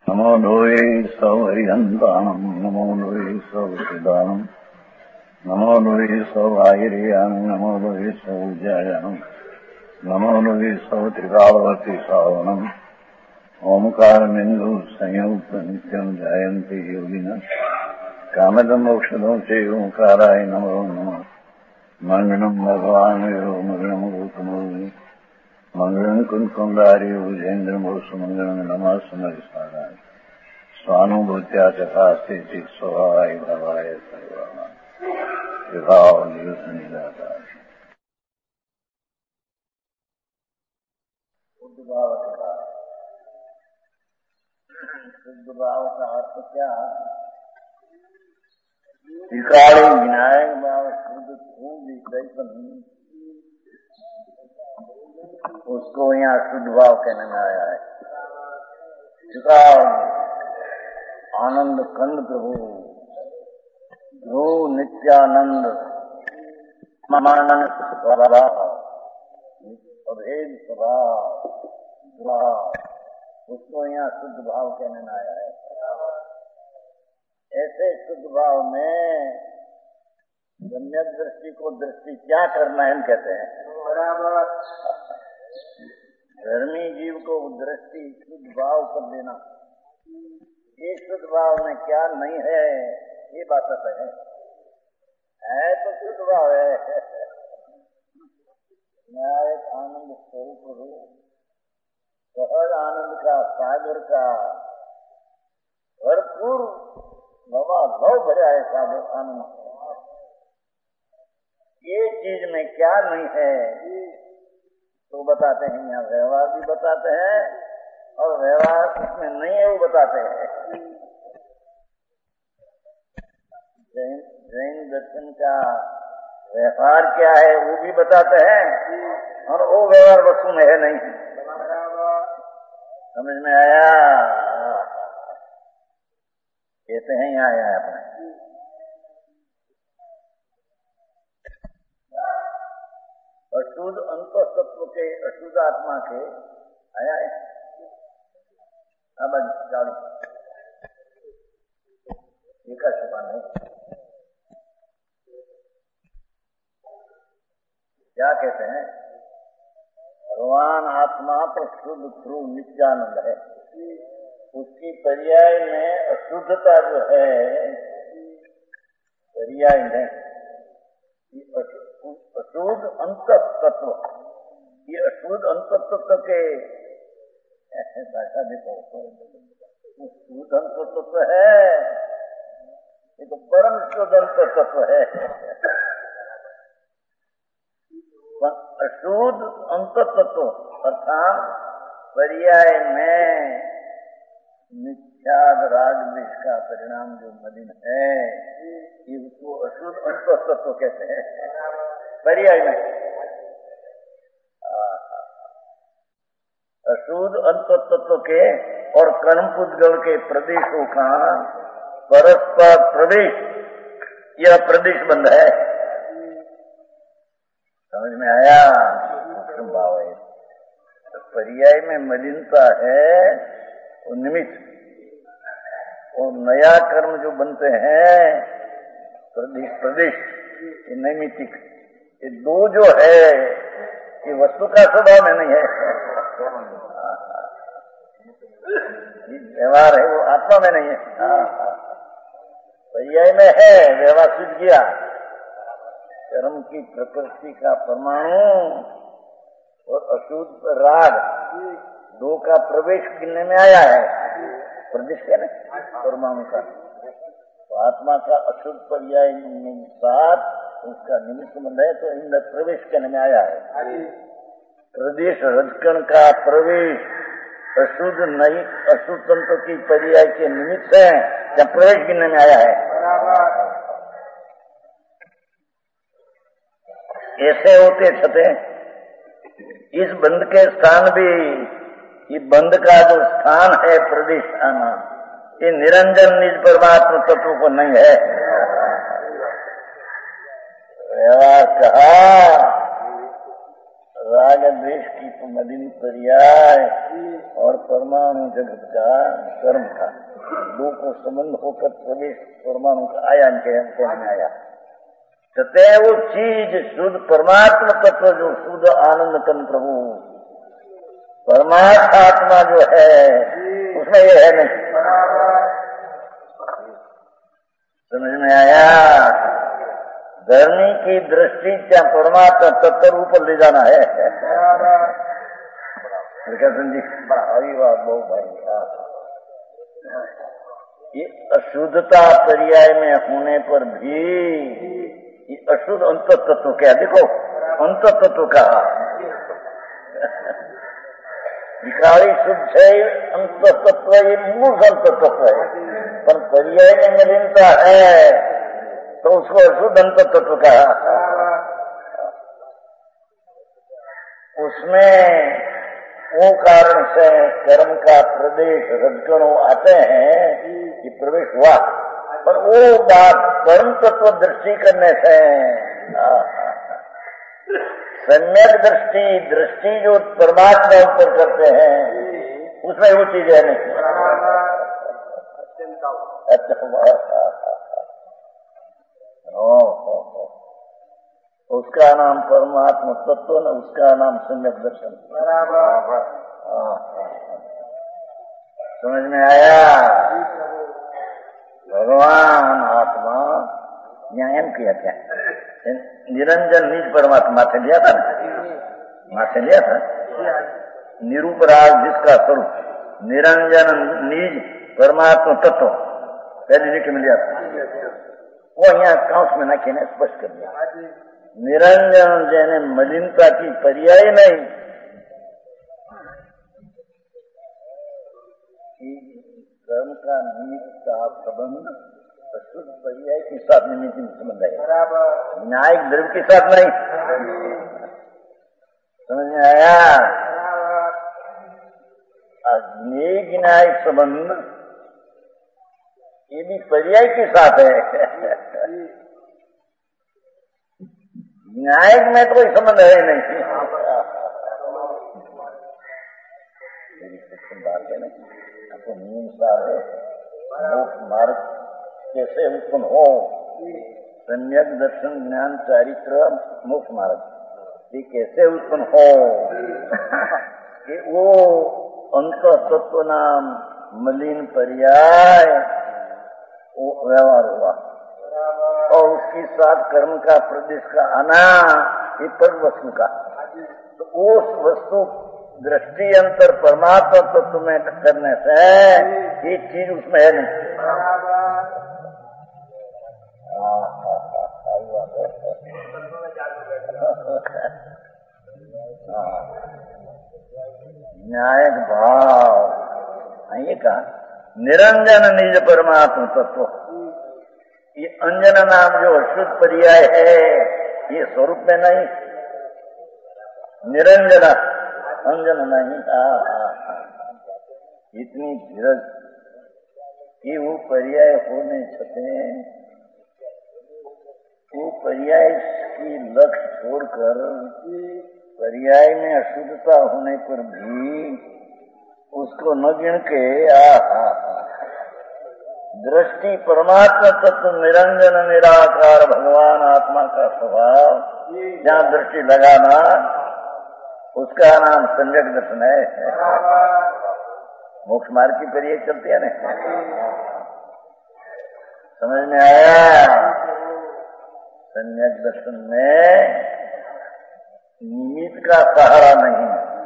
नमो लोये सौहरिहन्ताणम् नमो लोये सौहृदानम् नमो लोये सौभागिर्याम् नमो लोये सौजायाम् नमो लोये सौत्रिकावती सावनम् ओंकारमिन्दु संयुक्त नित्यम् जायन्ति योगिनः कामदम् मोक्षदम् च ओंकाराय नमो नमः मङ्गलम् भगवान् यो मङ्गलम् गौतमो मंगलम कुंकुंडारी उजेन्द्रमोसु मंगलम नमः समरिसाराय स्वानुभूत्या चकास्ते चित स्वभावाय भवाय सर्वाना विभाव निदाताय शुद्ध भाव का अर्थ क्या? विकारी विनायक भाव शुद्ध खूब विषय उसको यहाँ शुद्ध भाव कहने में आया है। आनंद कंद प्रभु ध्रुव नित्यानंद मानस स्वभाव अभेद स्वभाव उसको यहाँ शुद्ध भाव कहने में आया है। ऐसे शुद्ध भाव में सम्यक दृष्टि को दृष्टि क्या करना है हम कहते हैं। धर्मी जीव को दृष्टि शुद्ध भाव कर देना। ये शुद्ध भाव में क्या नहीं है ये बात है तो शुद्ध भाव है। मैं एक आनंद स्वरूप हूँ, सहज आनंद का सागर का भरपूर लवा लव भरा है सागर आनंद। ये चीज में क्या नहीं है तो बताते हैं। यहाँ व्यवहार भी बताते हैं और व्यवहार उसमें नहीं है वो बताते हैं। जैन दर्शन का व्यवहार क्या है वो भी बताते हैं और वो व्यवहार वस्तु में है नहीं। समझ में आया? कहते हैं यहाँ आया अपने अशुद्ध अंतःतत्व के अशुद्ध आत्मा के आया है। अब का छुपा नहीं क्या कहते हैं? भगवान आत्मा तो शुद्ध ध्रुव नित्यानंद है। उसकी पर्याय में अशुद्धता जो है पर्याय में अशुद्ध अंतःतत्व, ये अशुद्ध अंतःतत्व के भाषा देखो शुद्ध अंतःतत्व है, ये तो परम शुद्ध अंतःतत्व है। अशुद्ध अंतःतत्व अर्थात पर्याय में मिथ्याद राग द्वेष का परिणाम जो मलिन है ये उसको अशुद्ध अंतःतत्व कहते हैं। पर्याय में अशुद्ध अंतःतत्व के और कर्म पुद्गल के प्रदेशों का परस्पर प्रदेश यह प्रदेश बंध है। समझ में आया? भाव है पर्याय में मलिनता है वो निमित्त और नया कर्म जो बनते हैं प्रदेश ये नैमित्तिक, ये दो जो है ये वस्तु का स्वभाव में नहीं है। ये व्यवहार है वो आत्मा में नहीं है। पर्याय में है व्यवहार सूझ गया। कर्म की प्रकृति का परमाणु और अशुद्ध राग दो का प्रवेश गिनने में आया है। प्रदेश है ना परमाणु का, तो आत्मा का अशुद्ध पर्याय साथ उसका निमित्त संबंध है तो इन प्रवेश करने में आया है। प्रदेश रजकण का प्रवेश अशुद्ध नहीं अशुद्ध तंत्र की पर्याय के निमित्त है या प्रवेश गिनने में आया है। ऐसे होते छते इस बंद के स्थान भी ये बंद का जो स्थान है प्रदेश आना ये निरंजन निज परमात्मा तत्व को नहीं है। व्यवहार कहा राग द्वेष की मलिन पर्याय और परमाणु जगत का कर्म का, दो को संबंध होकर प्रवेश परमाणु का आया इनके में आया। सत्य वो चीज शुद्ध परमात्मा तत्व जो शुद्ध आनंद कन प्रभु परमात्मा आत्मा जो है उसमें ये है नहीं। समझ में आया? धरनी की दृष्टि क्या परमात्मा तत्व रूप ले जाना है। जी बहुत भाई, ये अशुद्धता पर्याय में होने पर भी ये अशुद्ध अंत तत्व क्या, देखो अंत तत्व का विकारी शुद्ध है अंत तत्व, ये मूल अंत तत्व है, पर पर्याय में मलिनता है तो उसको अशुद्ध अंत तत्व का। उसमें वो कारण से कर्म का प्रदेश रजगणों आते हैं कि प्रवेश हुआ, पर वो बात परम तत्व दृष्टि करने से सम्यक दृष्टि जो परमात्मा ऊपर करते हैं उसमें वो चीज है नहीं। उसका नाम परमात्मा तत्व न, उसका नाम सम्यक दर्शन। समझ में आया? भगवान आत्मा न्याय किया क्या? निरंजन निज परमात्मा माथे लिया था ना, माथे लिया था निरूपराग जिसका स्वरूप निरंजन निज परमात्मा तत्व पहले लिख में लिया था, वो यहाँ काउंस में नाखे ने स्पष्ट कर दिया। निरंजन जैने मलिनता की पर्याय नहीं, कर्म का निमित्त का संबंध अशुद्ध पर्याय के साथ निमित्त संबंध है, न्यायिक द्रव्य के साथ नहीं। समझ में आया? अग्नि न्यायिक संबंध ये भी पर्याय के साथ है, न्यायिक में तो कोई संबंध है नहीं। बात है नहीं, आपको नियम सार है मोक्ष मार्ग कैसे उत्पन्न हो, सम्यक दर्शन ज्ञान चारित्र मोक्ष मार्ग ये कैसे उत्पन्न हो कि वो अंत तत्व नाम मलिन पर्याय वो व्यवहार हुआ और उसके साथ कर्म का प्रदेश का आना ये पर वस्तु का, तो उस वस्तु दृष्टि अंतर परमात्मा तत्व में करने से एक चीज उसमें है नहीं। न्यायिक भाव ये कहा निरंजन निज परमात्मा तत्व, ये अंजन नाम जो अशुद्ध पर्याय है ये स्वरूप में नहीं, निरंजन अंजन नहीं। इतनी धीरज कि वो पर्याय होने छते वो पर्याय की लक्ष्य छोड़कर पर्याय में अशुद्धता होने पर भी उसको न गिन के दृष्टि परमात्मा तत्व निरंजन निराकार भगवान आत्मा का स्वभाव जहाँ दृष्टि लगाना उसका नाम सम्यक दर्शन है। मोक्ष मार्ग की पर्याय चलती है ना, समझ में आया? सम्यक दर्शन में निमित्त का सहारा नहीं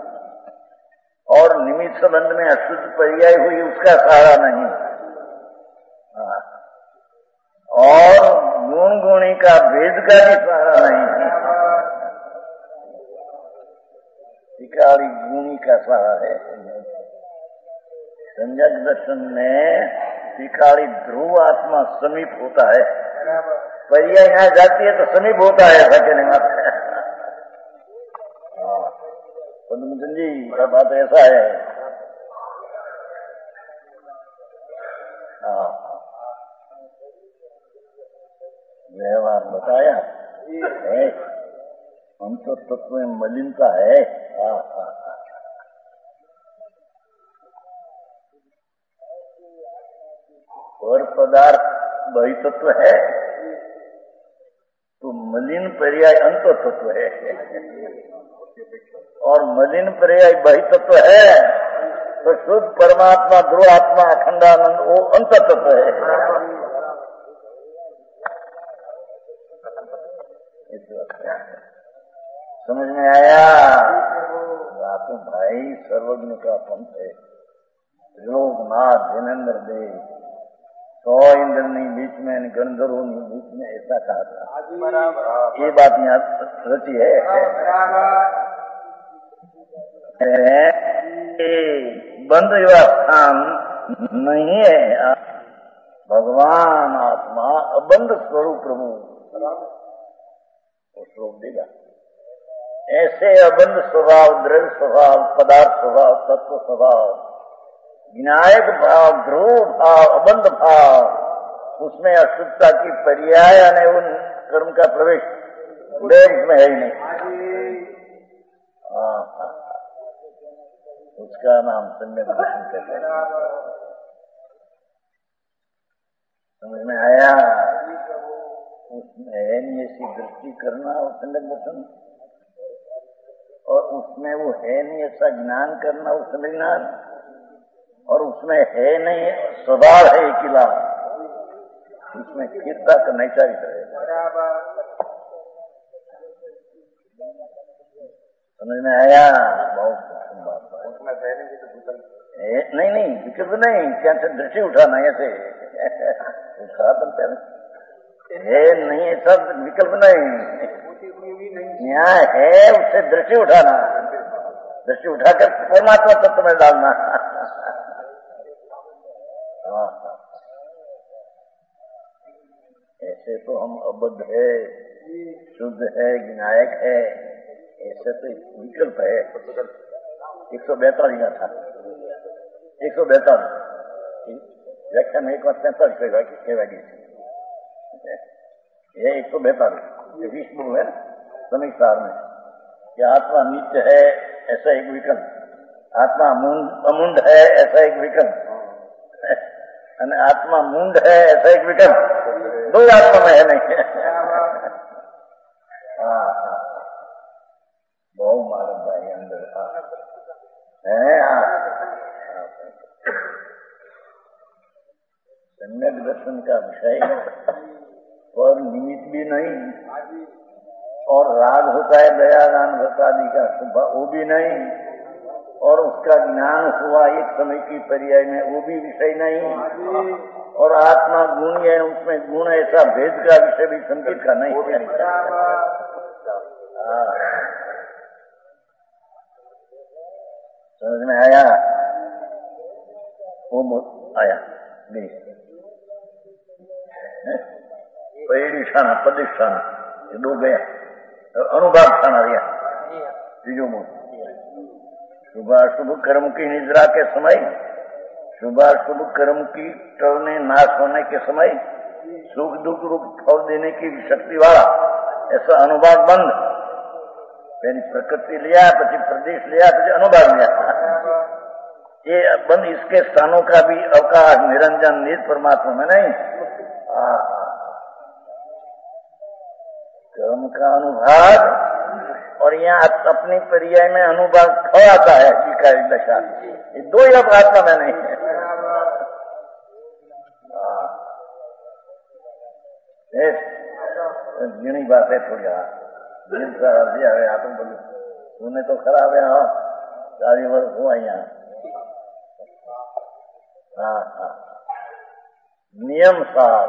और निमित्त संबंध में अशुद्ध पर्याय हुई उसका सहारा नहीं, और गुण गुणी का भेद का भी सहारा नहीं, विकारी गुणी का सहारा है। सम्यक दर्शन में विकारी ध्रुव आत्मा समीप होता है, पर्याय यहाँ जाती है तो समीप होता है, ऐसा कहने मात्र है। पद्मचंद जी का बात ऐसा है। व्यवहार बताया है, हम तो तत्व में मलिनता है। और पदार्थ वही तत्व है, तो मलिन पर्याय अंत तत्व है, और मलिन पर्याय वही तत्व है, तो शुद्ध परमात्मा ध्रुव आत्मा अखंडानंद वो अंत तत्व है। समझ में आया? आपको भाई सर्वज्ञ का पंथ है। लोकनाथ जिनेन्द्र देव 100 इंद्र नहीं बीच में, गंधर्वों नहीं बीच में, ऐसा कहा था। ये बात यहाँ रची है। बंद स्थान नहीं है, भगवान आत्मा अबंध स्वरूप प्रभु। वो श्लोक देगा ऐसे अबंध स्वभाव, द्रव्य स्वभाव, पदार्थ स्वभाव, तत्व स्वभाव, विनायक भाव, ध्रुव भाव, अबंध भाव, उसमें अशुद्धता की पर्याय यानी उन कर्म का प्रवेश में है ही नहीं। उसका नाम सम्यक दर्शन कहते हैं। समझ में आया? उसमें है नहीं ऐसी दृष्टि करना और सम्यक दर्शन, और उसमें वो है नहीं ऐसा ज्ञान करना वो सम्यक ज्ञान, और उसमें है नहीं स्वभाव है किला, उसमें कीर्ता करना चाहिए। समझ में आया? बहुत उसमें नहीं विकल्प नहीं, क्या से दृष्टि उठाना ऐसे उठा बनते है नहीं, ऐसा विकल्प नहीं, यहाँ है उससे दृष्टि उठाना, दृष्टि उठाकर परमात्मा तत्व में डालना। ऐसे तो हम अबद्ध है, शुद्ध है, विनायक है, ऐसे तो विकल्प है। 142 का था, 142 व्याख्या में 143 कहवागी ये 142 विष्णु है समीक्षार में कि आत्मा नित्य है ऐसा एक विकल्प, आत्मा अमुंड है ऐसा एक विकल्प, आत्मा मुंड है ऐसा एक विकल्प, दो आत्मा में है नहीं। बहु मालूम भाई अंदर है। सम्यक दर्शन का विषय और निमित्त भी नहीं, और राग होता है दयादान भक्तादि का स्वभाव वो भी नहीं, और उसका ज्ञान हुआ एक समय की पर्याय में वो भी विषय नहीं, और आत्मा गुण है उसमें गुण ऐसा भेद का विषय भी संकेत का नहीं है। समझ में आया? वो आया पैडिशाना पदिशाना ये दो गया, अनुभाग खाना दिया तीजो मोह। शुभाशुभ कर्म की निद्रा के समय, शुभाशुभ कर्म की टलने नाश होने के समय, सुख दुख रूप फल देने की शक्ति वाला ऐसा अनुभाग बंद। पहले प्रकृति लिया, પછી प्रदेश लिया, પછી अनुभाग लिया। ये बंद इसके स्थानों का भी अवकाश निरंजन निज परमात्मा में नहीं। कर्म का अनुभाग और यहाँ अपनी पर्याय में अनुभाग आता है विकारी दशा, ये दो ही आत्मा में नहीं है। घणी बात है थोड़ी आप बोलो तूने तो खराब है 40 वर्ष हुआ यहाँ। नियम सार,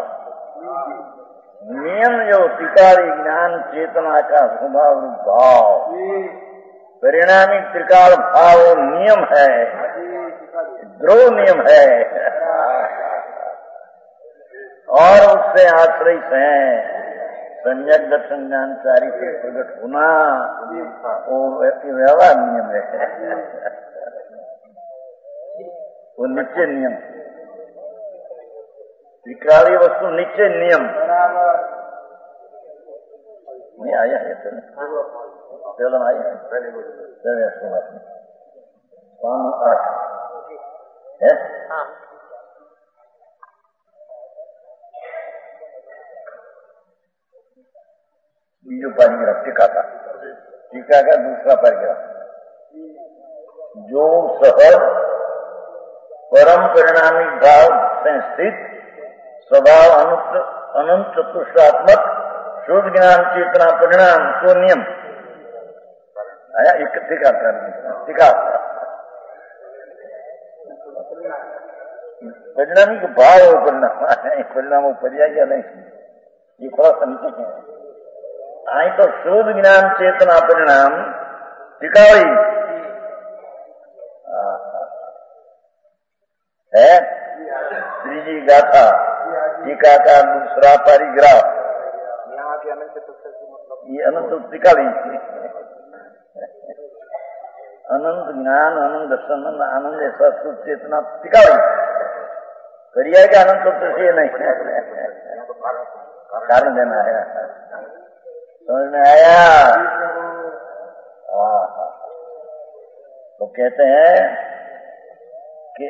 नियम जो त्रिकाली ज्ञान चेतना का स्वभाव भाव, परिणामी त्रिकाल भाव नियम है, ध्रुव नियम है, और उससे आश्रय है सम्यक दर्शन ज्ञानचारी से प्रकट होना, वो व्यवहार नियम है, वो निश्चय नियम, त्रिकाली वस्तु निश्चय नियम नहीं आया है। चलो आया है चले है। परिग्रह टीका का दूसरा परिग्रह, जो सहज परम परिणामी भाव से स्थित स्वभाव अनंत चतुष्टात्मक शुद्ध ज्ञान चेतना परिणाम को नियम आया। एक टीका परिणामी के भाव परिणाम पर्याय नहीं, ये थोड़ा समझे हैं। आई तो शुद्ध ज्ञान चेतना परिणाम टिकाई है त्रिजी गाथा टीका का दूसरा परिग्रह। ये अनंत टिकाली अनंत ज्ञान आनंद दर्शन आनंद ऐसा शुद्ध चेतना टिकाली करिए कि अनंत तो से नहीं कारण देना है। समझ में आया? तो कहते हैं कि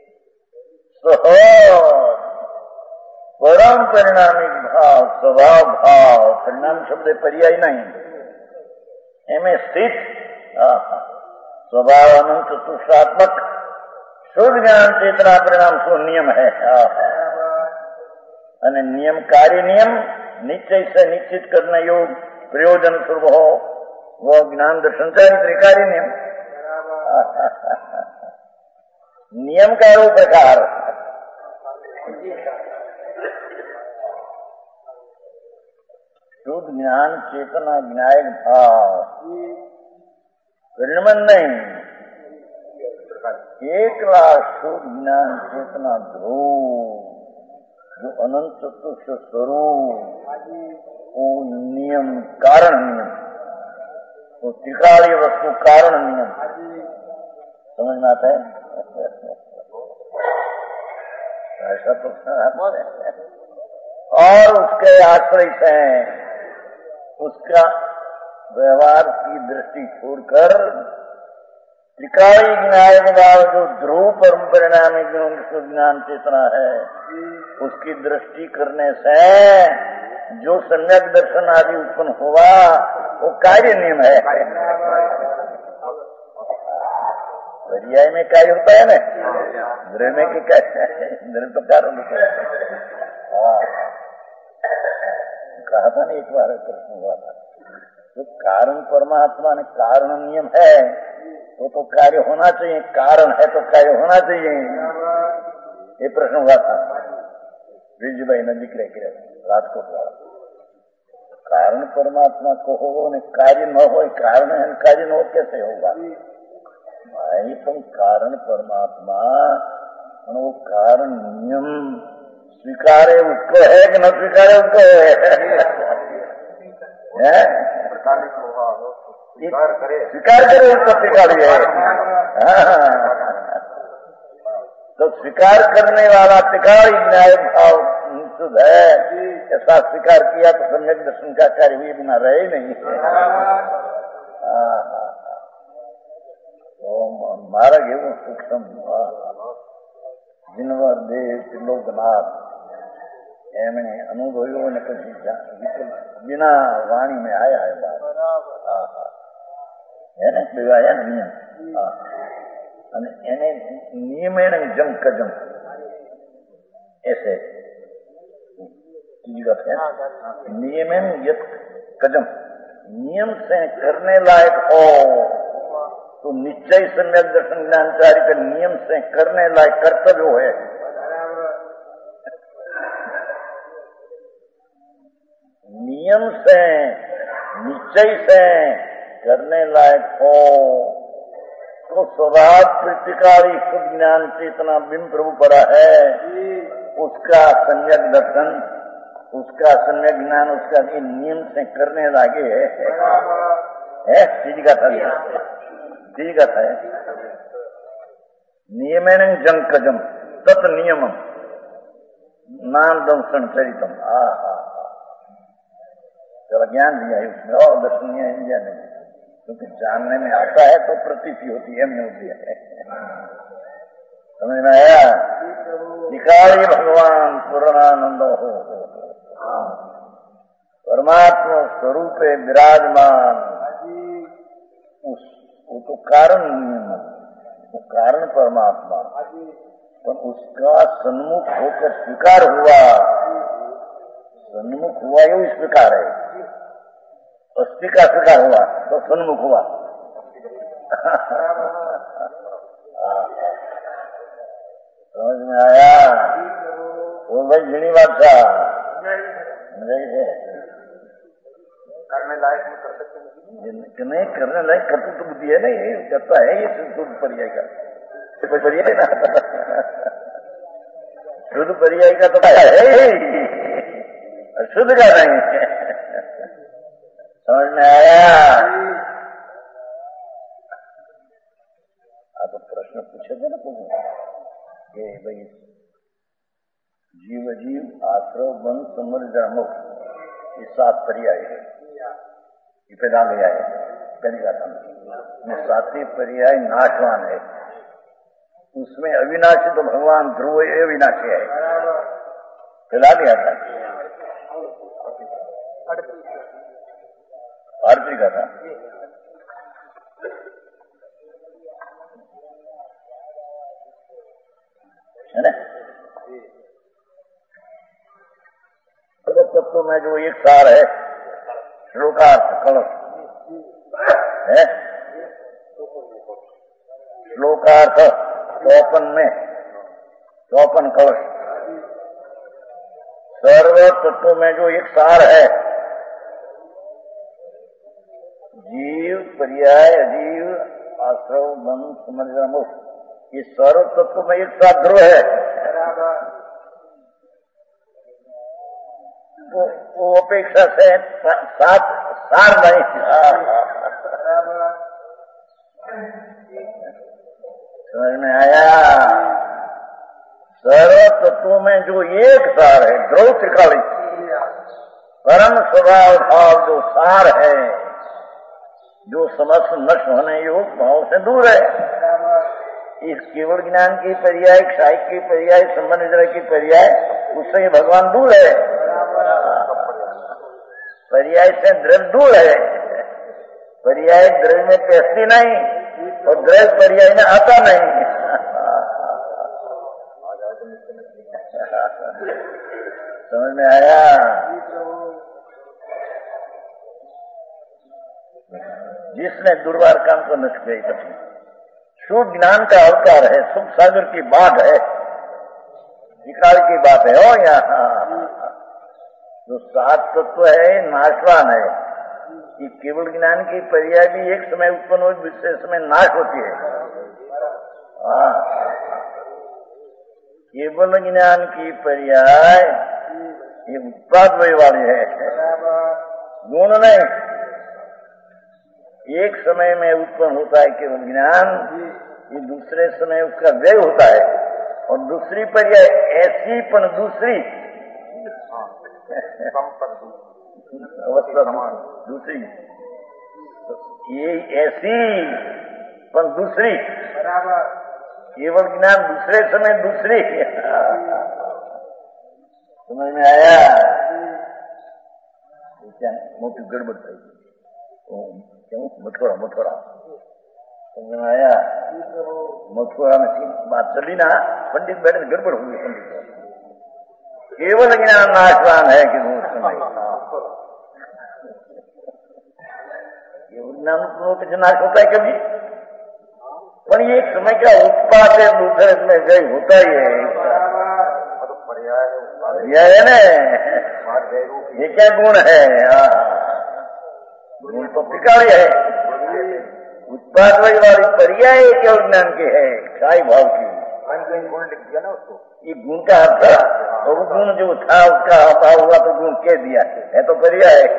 परम परिणामी भाव स्वभाव भाव परिणाम शब्द पर्याय नहीं, एमें स्थित स्वभाव अनंत चतुष्टात्मक शुद्ध ज्ञान चेतना परिणाम सो नियम है। અને નિયમ કાર્ય નિયમ निश्चय से निश्चित करना योग प्रयोजन स्वरूप हो वो ज्ञान दर्शन त्रिकार्य नियम। नियम का वो प्रकार शुद्ध ज्ञान चेतना ज्ञायक भाव परिणमन नहीं, एक लाख शुद्ध ज्ञान चेतना ध्रुव जो अनंत चतुष्ट स्वरूप वो नियम कारण नियम, वो त्रिकालीय वस्तु कारण नियम। समझ में आता है? ऐसा तो और उसके आश्रय से उसका व्यवहार की दृष्टि छोड़कर त्रिकाली ज्ञान भाव जो ध्रुव परम परिणामी ज्ञान चेतना है उसकी दृष्टि करने से जो सम्यक दर्शन आदि उत्पन्न हुआ वो कार्य नियम है। पर्याय में कार्य होता है ना, द्रव्य में की द्रव्य तो कारण होता है। कहा था ना एक बार प्रश्न हुआ था, जो कारण परमात्मा ने कारण नियम है तो कार्य होना चाहिए, कारण है तो कार्य होना चाहिए। ये प्रश्न हुआ था ब्रिज भाई नदी के राजकोट वाला। कारण परमात्मा को हो न कार्य न हो, कारण है कार्य न हो कैसे होगा भाई? तुम कारण परमात्मा वो कारण नियम स्वीकारे उसको है कि न स्वीकारे उसको है? स्वीकार करे उसको स्वीकारिए। तो स्वीकार करने वाला त्रिकाल न्याय भाव शुद्ध है, ऐसा स्वीकार किया तो सम्यक दर्शन का कार्य हुए बिना रहे नहीं। मार्ग एवं सूक्ष्म जिनवर देव त्रिलोकनाथ एम अनुभव्यो ने પછી बिना वाणी में आया है बात है ना, आया नियम એને નિયમેણ જમ કજમ ऐसे नियमेन यत कजम, नियम से करने लायक हो तो निश्चय सम्यक दर्शन ज्ञानचारी के नियम से करने लायक कर्तव्य है। नियम से निश्चय से करने लायक हो तो स्वभाव प्रतिकाली शुद्ध ज्ञान चेतना बिंब प्रभु पड़ा है, उसका सम्यक दर्शन उसका सम्यक ज्ञान उसका नियम से करने लागे है। चीज का था नियमेन जंकजम तत् नियमम नाम दंशन चरितम। चलो ज्ञान दिया है उसमें और दर्शन दिया नहीं, क्योंकि जानने में आता है तो प्रतीति होती है, नहीं होती है। समझ में आया? निकाली भगवान पूर्णानंद हो परमात्मा स्वरूप विराजमान, वो तो कारण वो कारण परमात्मा, पर उसका सन्मुख होकर स्वीकार हुआ। सन्मुख हुआ यो इस प्रकार है, अस्थि का स्वीकार हुआ तो सन्मुख हुआ। समझ में आया? वो भाई झीणी बादशाह करने लायक नहीं कर सकते, नहीं करने लायक करते तो बुद्धि है ना, ये करता है, ये शुद्ध पर्याय का पर्याय ना, शुद्ध पर्याय का तो है, शुद्ध का नहीं। समझ में आया? तो प्रश्न पूछे थे ना कि भाई जीव जीव आश्रव बन समृद्ध मुख, ये 7 पर्याय है, ये पैदा गया है पहली बात में। 7वें पर्याय नाशवान है, उसमें अविनाशी तो भगवान ध्रुव अविनाशी है, पैदा गया था आरती का था। है ना? तत्व में जो एक सार है, श्लोकार्थ कलश है, श्लोकार्थ 54 में 54 कलश, सर्व तत्व में जो एक सार है, जीव पर्याय अजीव आश्रव मन समझ मुख, ये सर्व तत्व में एक साथ ध्रुव है। वो अपेक्षा से साथ सार नहीं। समझ में आया? सर्व तत्वों में जो एक सार है, ध्रुव त्रिकाली, परम स्वभाव भाव जो सार है, जो समस्त नष्ट होने योग भाव से दूर है। इस केवल ज्ञान की पर्याय, क्षाय की पर्याय, संबंध की पर्याय, उससे भगवान दूर है। पर्याय से द्रव्य दूर है, पर्याय द्रव्य में पैसती नहीं और द्रव्य पर्याय में आता नहीं। समझ में आया? जिसने दुर्वार काम को नष्ट किया, शुद्ध ज्ञान का अवतार है, सुख सागर की बात है, विकाल की बात है। हो यहाँ जो 7 तत्व है नाशवान है, कि केवल ज्ञान की पर्याय भी एक समय उत्पन्न हो, दूसरे समय नाश होती है। केवल ज्ञान की पर्याय ये उत्पाद वाली है, गुण नहीं। एक समय में उत्पन्न होता है केवल ज्ञान, ये दूसरे समय उसका व्यय होता है। और दूसरी पर्याय ऐसी पण दूसरी दूसरी, ये ऐसी पण दूसरी, केवल ज्ञान दूसरे समय दूसरी। समझ में आया? क्या मोटी गड़बड़ थी, क्यों? मथुरा समझ में आया? मथुरा में बात चली ना, पंडित बैठे गड़बड़ होगी। पंडित केवल ज्ञान नाशवान है कि केवल ज्ञान कुछ नाश होता है कभी, पर ये एक समय का उत्पाद है, दूसरे में व्यय होता ही है। पर्याय है ना, ये क्या गुण है? गुण तो त्रिकाली है, उत्पाद वाली पर्याय केवल ज्ञान के है, क्षाय भाव की। गुण लिख दिया ना उसको, ये गुण का अर्थ, और वो गुण जो था उसका अभाव हुआ तो गुण कह दिया है, तो पर्याय है।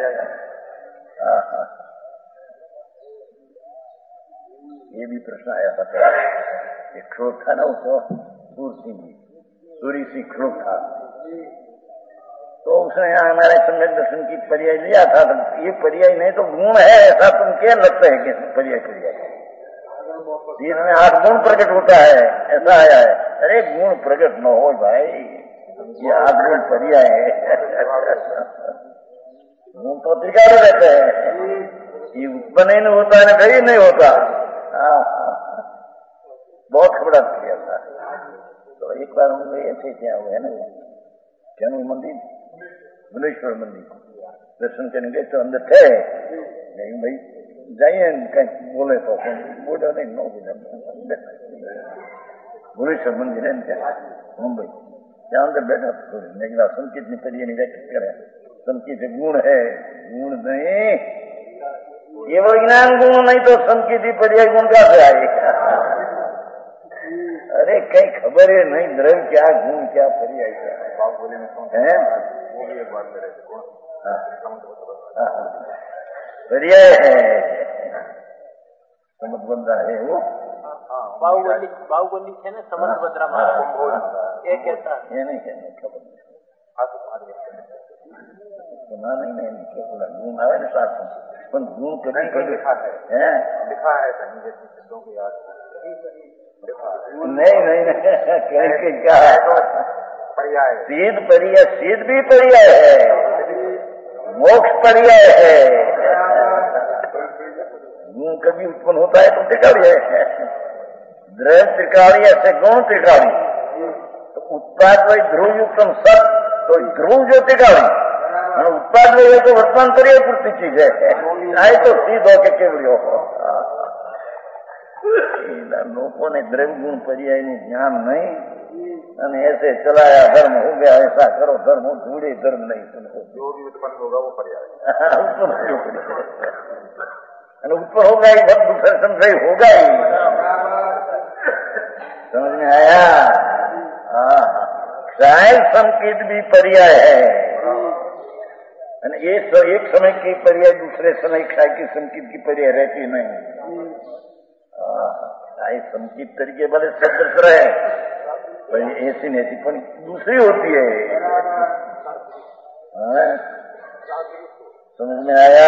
ये भी प्रश्न आया था, एक क्रोध था ना उसको, सूरी सी क्रोध था, तो उसने यहाँ हमारे सम्यक दर्शन की पर्याय लिया था। तो ये पर्याय नहीं तो गुण है, ऐसा तुम क्या लगता है कि पर्याय जिसमें 8 गुण प्रकट होता है, ऐसा आया है। अरे गुण प्रकट न हो भाई, ये 8 गुण पर्याय है। गुण तो त्रिकाल रहते हैं, ये उत्पन्न ही नहीं होता है, कहीं नहीं होता। बहुत खबड़ा किया था। तो एक बार हम लोग ऐसे क्या हुआ है ना, क्या मंदिर भुवनेश्वर मंदिर दर्शन करने गए तो अंदर थे, नहीं भाई जाइए कहीं बोले तो बोला नहीं, नो भुवनेश्वर मंदिर है मुंबई, क्या अंदर बैठा तो संकेत में करिए नहीं व्याख्या करे, संकेत गुण है, गुण नहीं केवल ज्ञान गुण नहीं तो संकेत पर्याय गुण का से आएगा। अरे कहीं खबर है नहीं, द्रव्य क्या गुण क्या पर्याय क्या है, पर्याय है, समझ बंदा है वो बाहुबली है ना, समझ बद्रा महाराज ये कहता ये नहीं कहने खबर सुना नहीं गुण आवे ना साथ में, गुण कभी लिखा है शब्दों को याद नहीं क्या पर्याय, सीध पर्याय, सीध भी पर्याय है, मोक्ष पर्याय है। गुण कभी उत्पन्न होता है तो त्रिकाली है, द्रव्य त्रिकाली ऐसे गुण त्रिकाली, तो उत्पाद वही ध्रुव युक्तम सत, तो ध्रुव जो त्रिकाली उत्पाद वही तो वर्तमान पर्याय पूर्ति चीज है, चाहे तो सीध होके केवल हो। लोगों ने द्रव्य गुण पर्याय ने ध्यान नहीं, ऐसे चलाया धर्म हो गया, ऐसा करो धर्म हो, ढूंढे धर्म नहीं, सुनो जो भी उत्पन्न होगा वो पर्याय उत्पन्न होगा ही, बहुत दूसरा संशय होगा ही, समझ में आया। क्षय संकेत भी पर्याय है, एक समय की पर्याय दूसरे समय क्षय की संकेत की पर्याय रहती नहीं। संकेत तरीके वाले शब्द रहे ऐसी नहीं पण दूसरी होती है, समझ में आया।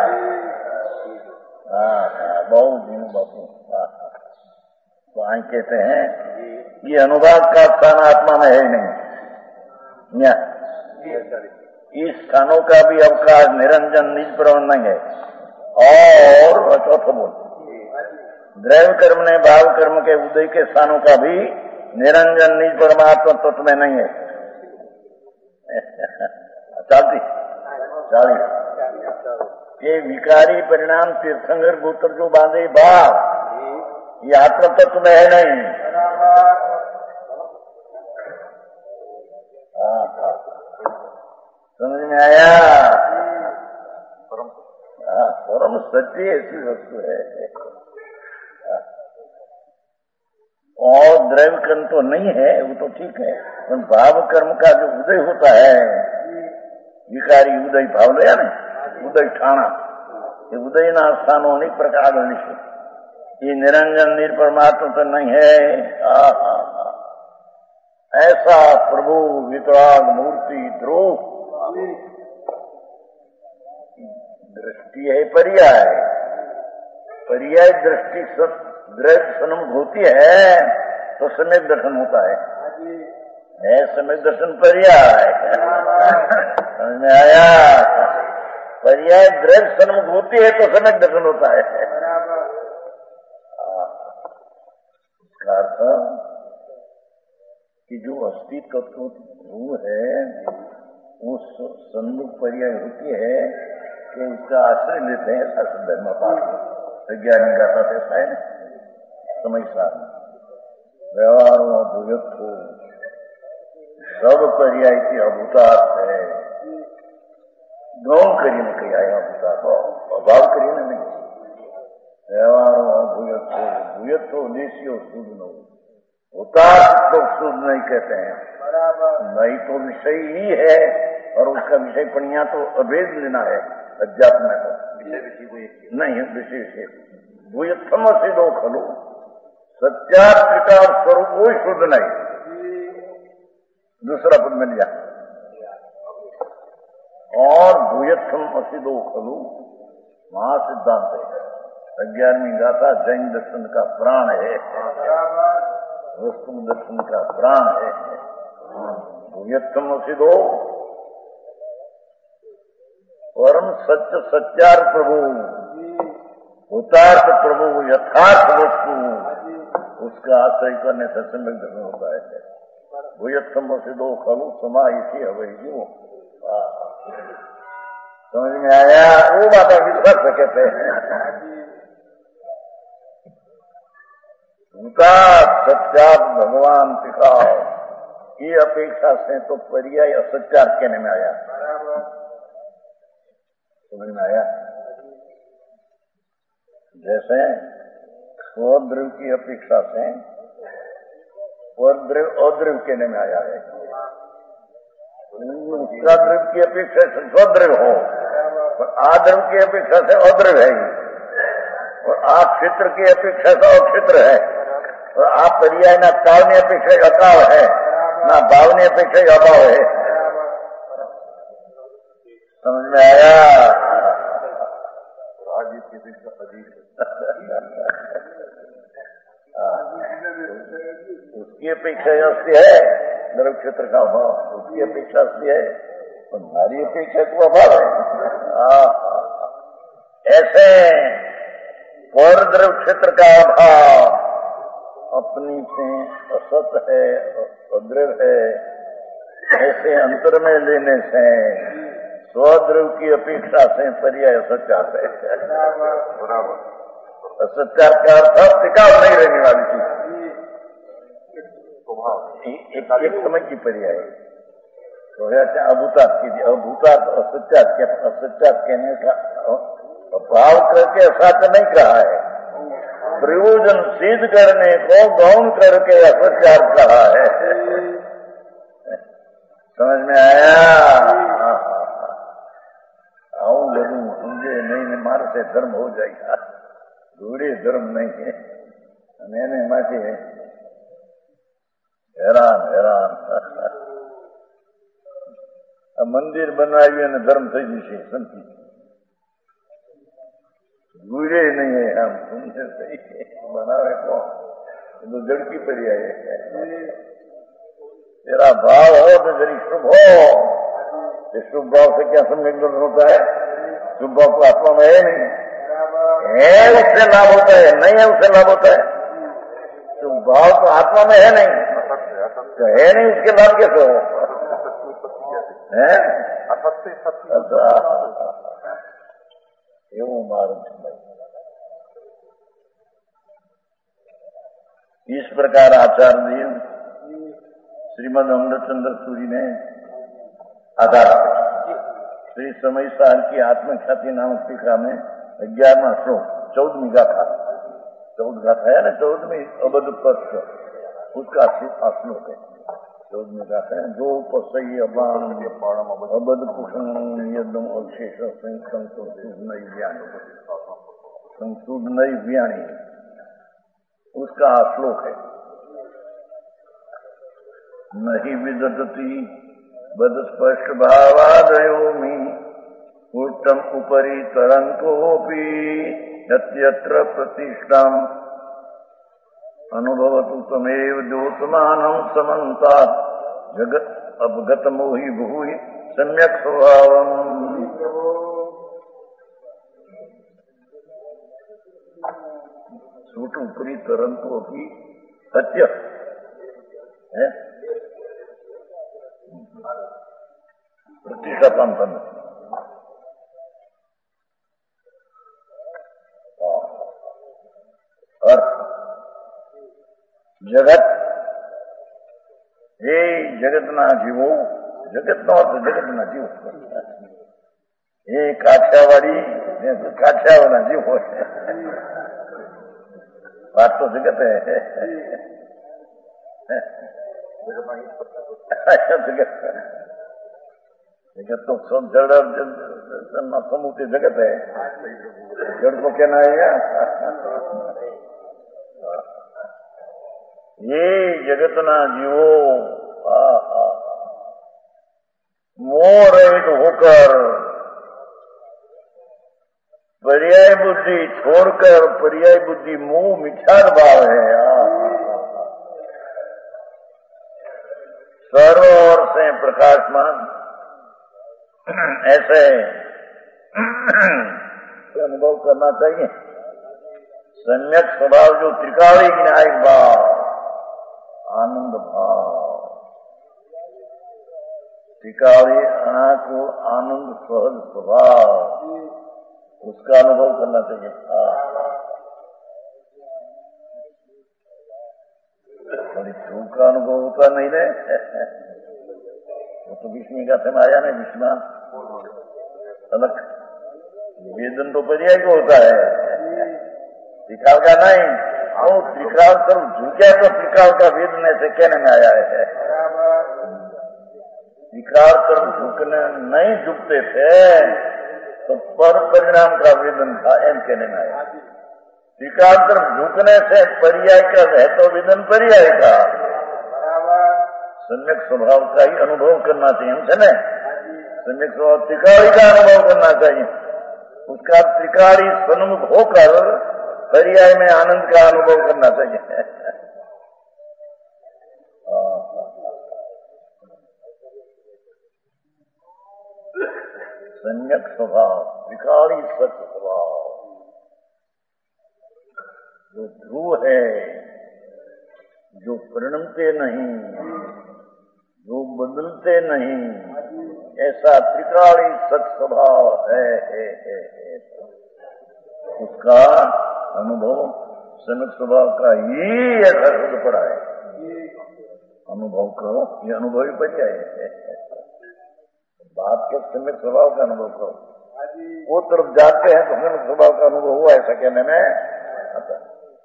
बहुत दिन बापू तो आई कहते हैं ये अनुवाद का स्थान आत्मा में है नहीं, इस स्थानों का भी अवकाश निरंजन निज प्रवण नहीं है। और चौथा बोल, द्रव्य कर्म ने भाव कर्म के उदय के स्थानों का भी निरंजन निज परमात्मा तत्व में नहीं है। 40 ये विकारी परिणाम तीर्थंकर गोत्र जो बांधे भाव, ये आत्म तत्व में है नहीं। समझ में आया। परम सत्य ऐसी वस्तु है, और द्रव्य कर्म तो नहीं है, वो तो ठीक है, पर भाव कर्म का जो उदय होता है, विकारी उदय भाव लिया ना, उदय ठाना, ये उदय ना स्थान अनेक प्रकार ये निरंजन निर्परमात्मा तो नहीं है। ऐसा प्रभु वितराग मूर्ति ध्रुव दृष्टि है, पर्याय पर्याय दृष्टि सब द्रव्य सनुभूति है तो सम्यक दर्शन होता है सम्यक दर्शन पर्याय। समझ में आया। पर्याय द्रव्य सनुभूति है तो सम्यक दर्शन होता है। इसका अर्थ कि जो अस्तित्व ध्रुव है वो सन्मुख पर्याय होती है कि उसका आश्रय लेते हैं। ऐसा धर्म पाठ विज्ञानी का साथ ऐसा है समय साथ व्यवहारों भूयत्व सब पर्याय की अभूतार्थ है। गौण करीने कही आया अभूतार्थ अभाव करीने नहीं। व्यवहारों भूयत्व देशियों शुद्ध न उतार्थ तो शुद्ध नहीं कहते हैं, नहीं तो विषय ही है और उसका विषय पढ़िया तो अभेद लेना है अध्यात्म में, तो नहीं है विषय विषय भूयत्म से दो खलो सत्यात्रिका स्वरूप वो शुद्ध नहीं। दूसरा पद मिल गया और भूयत्म असिदो खलु महा सिद्धांत है। 11वीं गाथा जैन दर्शन का प्राण है, वस्तु दर्शन का प्राण है। भूयत्म असिदो परम सत्य सत्यार्थ प्रभु, भूतार्थ प्रभु, यथार्थ वस्तु, उसका आश्रय करने से सम्यक दर्शन होता है। भूयत्तम सिद्धो खलु समाहिति अवैधो। समझ में आया? वो बात विश्वास कहते हैं। उनका सत्यार्थ भगवान सिखाओ, ये अपेक्षा से तो पर्याय असत्यार्थ कहने में आया। समझ में आया? जैसे स्वद्रव्य की अपेक्षा से अद्रव्य कहने में आया है। उसका द्रव्य की अपेक्षा से स्वद्रव्य हो, और आद्रव्य की अपेक्षा से अद्रव्य है, और आप क्षेत्र की अपेक्षा से अक्षेत्र है, और आप पर्याय ना काल अपेक्षा अकाल है, ना भाव अपेक्षा अभाव है। समझ में आया? उसकी अपेक्षा अस्ति है द्रव्य क्षेत्र का अभाव, उसकी अपेक्षा अस्ति है, और हमारी अपेक्षा को अभाव है। ऐसे पर द्रव्य क्षेत्र का अभाव अपनी से असत है, अद्रव्य है, ऐसे अंतर में लेने से स्वद्रव्य की अपेक्षा से पर्याय असत्यार्थ है। असत्यार्थ का अर्थ टिकाव नहीं रहने वाली चीज, एक समय की पर्याय तो है। अभूतार्थ की अभूतार्थ असत्यार्थ कहने का भाव करके असत्य नहीं कहा है, प्रयोजन सिद्ध करने को गौण करके असत्यार्थ कहा है। समझ में आया? आओ लड़ू समझे नहीं, मार से धर्म हो जाएगा, दूरी धर्म नहीं है। मैंने माटी है हैरान मंदिर बनवाई ने धर्म થઈ જશે સંતિ दूरे नहीं है। हम तुमसे सही बनावे को तो जड़ की पड़ी है। तेरा भाव हो तो जरी शुभ हो, शुभ भाव से क्या सम्यक दर्शन होता है? शुभ भाव तो आत्मा में है नहीं है, उससे लाभ होता है, नहीं है उससे लाभ होता है। शुभ भाव तो आत्मा में है नहीं, तो है नहीं, उसके लाभ कैसे हो? એવું મારું છે। इस प्रकार आचार्य देव श्रीमद अमृतचंद्र सूरी ने आधार श्री समय साल की आत्मख्याति नामक टीका में 11वां श्लोक 14वीं गाथा 14 गाथा है ना, 14वीं अबध पक्ष उसका श्लोक है। 14वीं गाथा है जो पसई अबाण अबध पुषण यदम अवशेष संशोध नई व्याणी उसका श्लोक है। नहीं विदधति बद स्पष्ट भावादयोमि उत्तम उपरि तरंतोपि यत्र प्रतिष्ठाम् अनुभवतु तमेव ज्योतिमानं समन्तात् जगत अवगत मोहि भूहि सम्यक स्वभावम्। सूट उपरी तरंतोपि सत्य है प्रतिष्ठापन अर्थ जगत हे जगतना जीवो जगत नो अर्थ जगतना जीव हे काठियावाड़ी काठियावाड़ा जीव हो बात तो जगत है। जगत तो सब जड़ समूह जगत है, जड़ को कहना है ये जगत ना जीवो मोह रहित होकर पर्याय बुद्धि छोड़कर, पर्याय बुद्धि मोह मिथ्यार भाव है, सर्व ओर से प्रकाशमान ऐसे अनुभव करना चाहिए। सम्यक स्वभाव जो त्रिकाली विनायक भाव, आनंद भाव, त्रिकाली आंख और आनंद सहज स्वभाव, उसका अनुभव करना चाहिए। बड़ी सुख का अनुभव होता नहीं है। वो तो विष्णु का से आया ना, विष्णु अलग वेदन तो पर्याय को होता है, त्रिकाल का नहीं। और त्रिकाल तरफ झुके तो त्रिकाल का वेदन ऐसे कहने में आया है। त्रिकाल तरफ झुकने नहीं झुकते थे तो पर परिणाम का वेदन था, एम कहने में आया। त्रिकाल तरफ झुकने से पर्याय का है तो वेदन पर्याय का। सम्यक स्वभाव का ही अनुभव करना चाहिए हमसे न। सम्यक स्वभाव त्रिकाली का अनुभव करना चाहिए। उसका त्रिकाली सन्मुख होकर पर्याय में आनंद का अनुभव करना चाहिए। सम्यक स्वभाव, त्रिकाली सत्य स्वभाव, जो ध्रुव है, जो परिणमते नहीं, जो बदलते नहीं, ऐसा त्रिकाली सत्य स्वभाव है। उसका अनुभव सम्यक स्वभाव का ही ऐसा शब्द पड़ा है। अनुभव करो, ये अनुभवी पर्याय है। बात के सम्यक स्वभाव का अनुभव करो। वो तरफ जाते हैं तो सम्यक स्वभाव का अनुभव हुआ, ऐसा कहने में आता।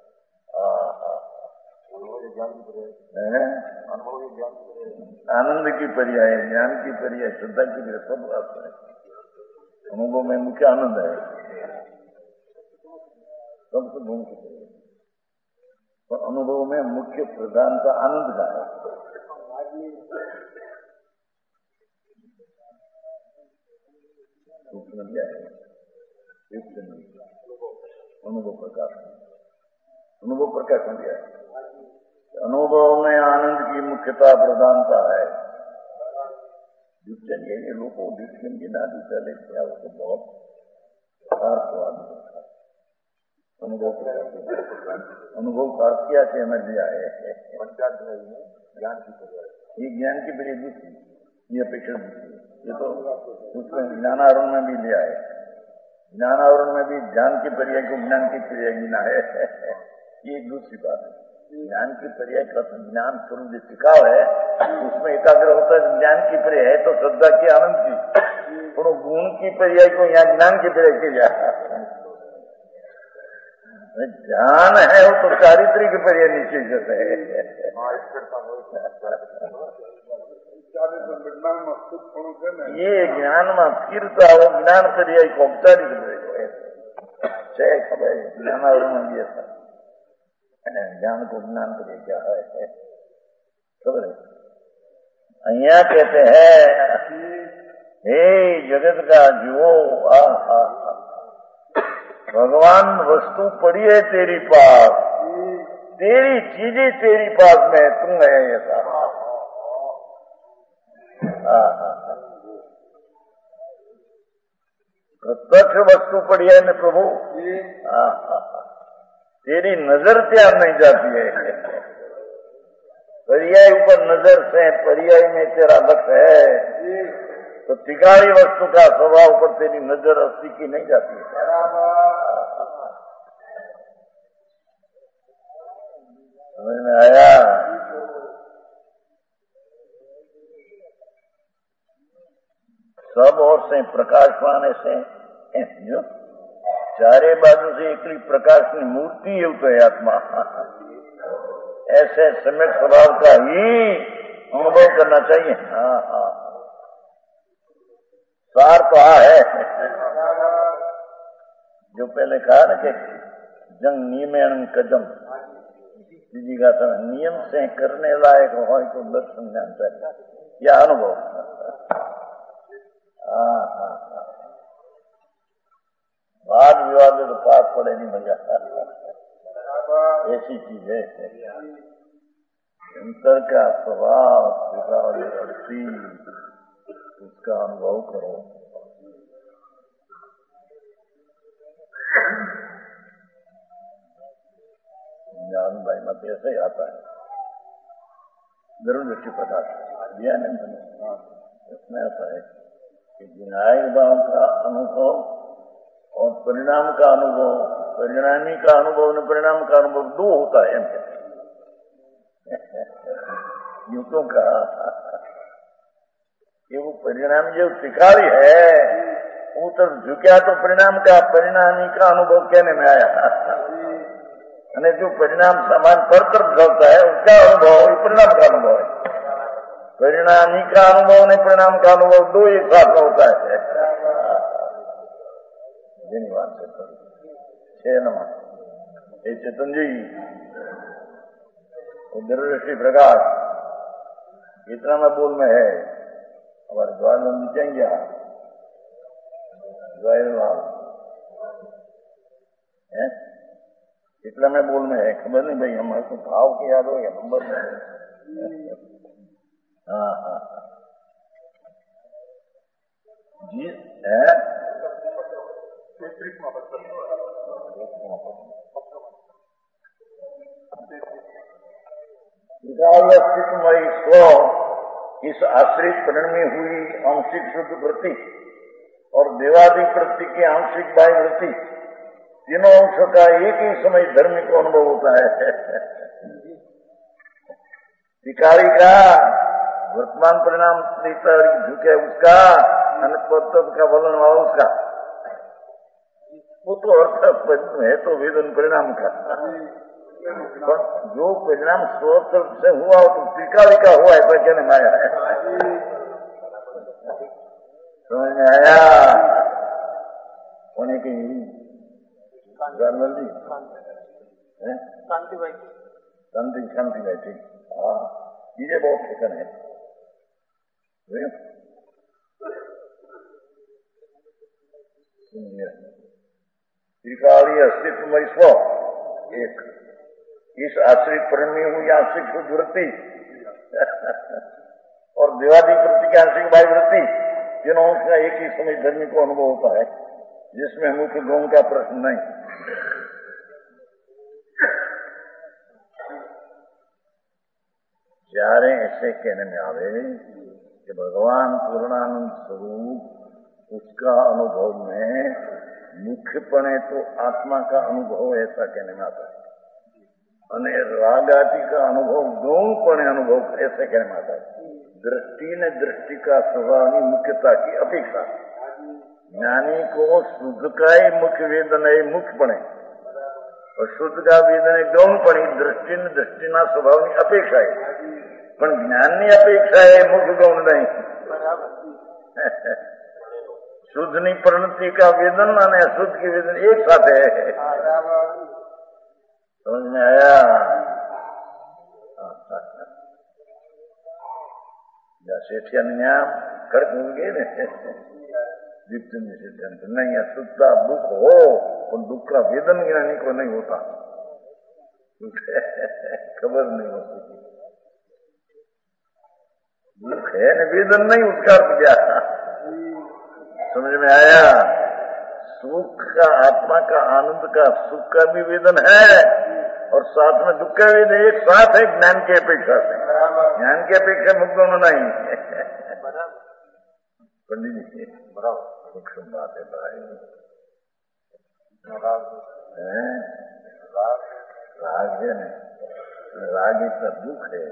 आनंद की पर्याय, ज्ञान की पर्याय, श्रद्धा की पर्याय, सब बात है। अनुभव में मुख्य आनंद है, सबसे गुण की पर्याय। पर अनुभव में मुख्य प्रधानता आनंद का है। सूक्ष्म दिया है, अनुभव प्रकाश, अनुभव प्रकाश में दिया है। अनुभव में आनंद की मुख्यता प्रधानता है। चलिए ये लोगों डिक्शन की नादी चले क्या, वो तो बहुत स्वाद होता। अनुभव का अर्थ क्या से हमें दिया है, ज्ञान की पर्याय। ये ज्ञान की पर्याय दूसरी, ये अपेक्षा दूसरी। ये तो उसमें ज्ञानावरण में भी लिया है। ज्ञानावरण में भी ज्ञान की पर्याय को ज्ञान की पर्याय गिना है। ये दूसरी बात है। ज्ञान की पर्याय का ज्ञान स्वरूप जो टिकाव है, उसमें एकाग्र होता है। ज्ञान की पर्याय है तो श्रद्धा की, आनंद की। थोड़ा गुण की पर्याय को यहाँ ज्ञान की पर्याय की जा। ज्ञान है वो तो चारित्रिक पर्याय नीचे जैसे है। ये ज्ञान में फिरता हो, ज्ञान पर्याय को औपचारिक पर्याय खबर ज्ञानावरण में भी ऐसा। ज्ञान को ज्ञान पर्याय क्या है खबर है। अहिया कहते हैं, हे जगत का जीवो, भगवान वस्तु पड़ी है तेरी पास, तेरी चीजें तेरी पास में, तुम है ऐसा। प्रत्यक्ष वस्तु पड़ी है न प्रभु, तेरी नजर त्याग नहीं जाती है। पर्याय ऊपर नजर से, पर्याय में तेरा लक्ष्य है, तो त्रिकाली वस्तु का स्वभाव पर तेरी नजर अस्सी की नहीं जाती है। समझ में आया? सब और से प्रकाशवान ऐसे जो चारे बाजू से एकली प्रकाश की मूर्ति है, तो है आत्मा। ऐसे सम्यक स्वभाव का ही अनुभव करना चाहिए। सार तो है जो पहले कहा ना कि जंग नियम कदम जी का था, नियम से करने लायक हो तो दर्शन ज्ञान चाहिए या अनुभव। वाद विवाद में तो पास पड़े नहीं भैया, ऐसी चीज है। अंतर का स्वभाव उसका अनुभव करो। स्वामी भाई मत ऐसे ही आता है जरूर दृष्टि प्रकाश दिया नहीं मैंने। इसमें ऐसा है कि विनायक भाव का अनुभव और परिणाम का अनुभव, परिणामी का अनुभव और परिणाम का अनुभव दो होता है यूं तो कहा कि वो परिणाम जो त्रिकाली है वो तो झुक्या तो परिणाम का परिणामी का अनुभव कहने में आया અને जो परिणाम समान पर तरफ चलता है उसका अनुभव परिणाम का अनुभव है। परिणामी का अनुभव नहीं परिणाम का अनुभव दो एक साथ में होता है। धन्यवाद छह नंबर ये चेतन जी दृष्टि प्रकाश इतना में बोल में है हमारे जवाहरलाल चाहिए जवाहरलाल है इतना में बोल में है खबर नहीं भाई हमारे को भाव की याद हो या नंबर में हाँ हाँ जी है अस्तित्वमयी स्व इस आश्रित परिणमी हुई आंशिक शुद्ध वृत्ति और देवादि वृत्ति की आंशिक बाह्य वृत्ति तीनों अंशों का एक ही समय धर्म को अनुभव होता है। शिकारी का वर्तमान परिणाम झुके उसका अनुपत्व का वलन वाला उसका वो तो अर्थ है तो वेदन परिणाम का जो परिणाम स्रोत से हुआ तो त्रिकाली का हुआ ऐसा कहने में आया है। समझ में आया होने की जी शांति भाई शांति भाई ठीक हाँ चीजें बहुत ठिकान है। त्रिकाली अस्तित्वमय स्व एक इस आश्रित परिणमी हुई आंशिक शुद्ध वृत्ति और देवादि वृत्ति की आंशिक बाह्य वृत्ति तीनों का एक ही समय धर्म को अनुभव होता है जिसमें मुख्य गौण का प्रश्न नहीं। જ્યારે ऐसे कहने में आवे कि भगवान पूर्णानंद स्वरूप उसका अनुभव में मुख्यपणे तो आत्मा का अनुभव ऐसा कहने में आता है અને रागादि का अनुभव गौणपणे अनुभव ऐसे कहने में आता है। दृष्टि ने दृष्टि का स्वभाव मुख्यता की अपेक्षा ज्ञानी को शुद्ध का ही मुख्य वेदन है मुख्यपणे और शुद्ध का वेदन है गौणपणे दृष्टि ने दृष्टि ना स्वभाव की अपेक्षा है पर ज्ञान की अपेक्षा है मुख्य गौण नहीं। शुद्ध ની परिणति का वेदन और अशुद्ध की वेदन एक साथ है। समझ में आया सेठिया ने खड़क मिल गए ने दीप्त सिद्धांत नहीं अशुद्धता दुख हो और दुख का वेदन ज्ञानी को नहीं होता खबर नहीं होती दुख है न वेदन नहीं उसका क्या समझ में आया। सुख का आत्मा का आनंद का सुख का भी वेदन है और साथ में दुख का वेदन एक साथ है ज्ञान की अपेक्षा से ज्ञान की अपेक्षा मुक्त होना नहीं। पंडित जी बराबर सूक्ष्म बात है भाई राग है न राग इतना दुख है